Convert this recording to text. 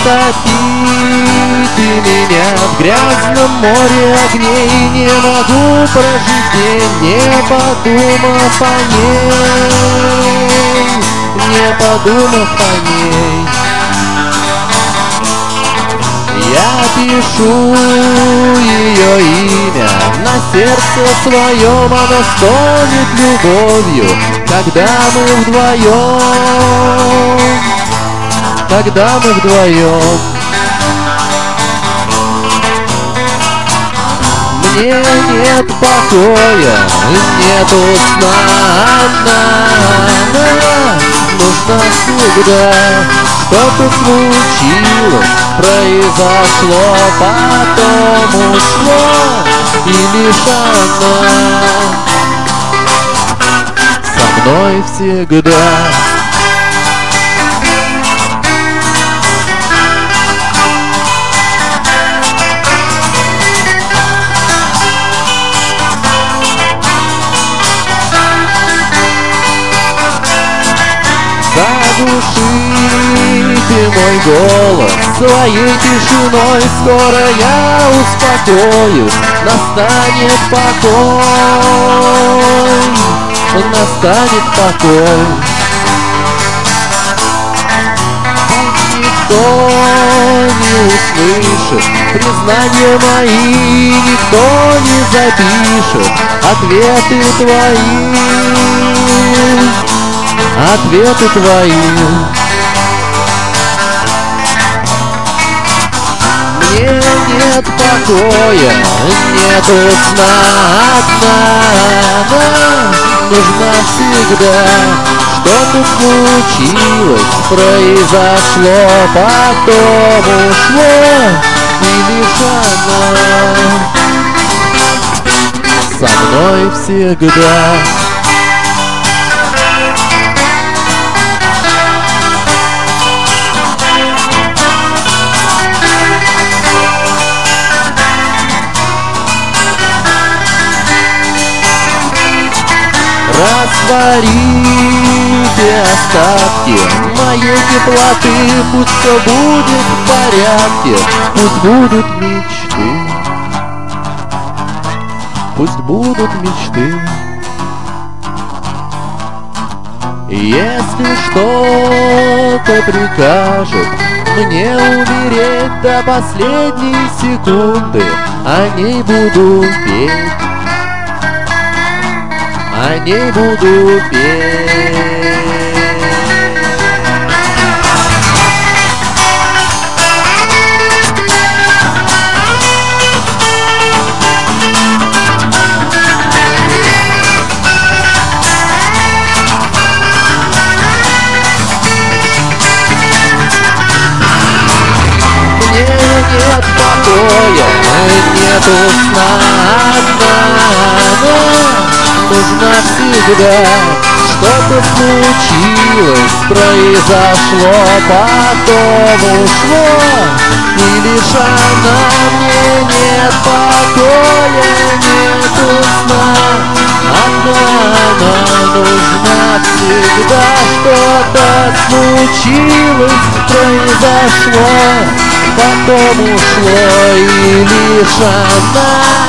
утопи ты меня в грязном море огней. Не могу прожить день, не подумав о ней, не подумав о ней. Я пишу ее имя на сердце своем, оно стонет любовью, когда мы вдвоем, когда мы вдвоем. Мне нет покоя, нету сна, одна нужна всегда. Что-то случилось, произошло, потом ушло, и лишь она со мной всегда. Заглуши ты мой голос своей тишиной, скоро я успокоюсь, настанет покой, настанет покой. Пусть никто не услышит признания мои, никто не запишет ответы твои, ответы твои. Мне нет покоя, нету сна, одна нужна всегда. Что-то случилось, произошло, потом ушло, и лишь она со мной всегда. Растворите остатки моей теплоты, пусть все будет в порядке, пусть будут мечты, пусть будут мечты. Если что-то прикажет мне умереть до последней секунды, о ней буду петь, о ней буду петь. Мне нет покоя, нету сна, одна нужна всегда. Что-то случилось, произошло, потом ушло, и лишь она. Мне нет покоя, нету сна, одна нужна всегда. Что-то случилось, произошло, потом ушло, и лишь она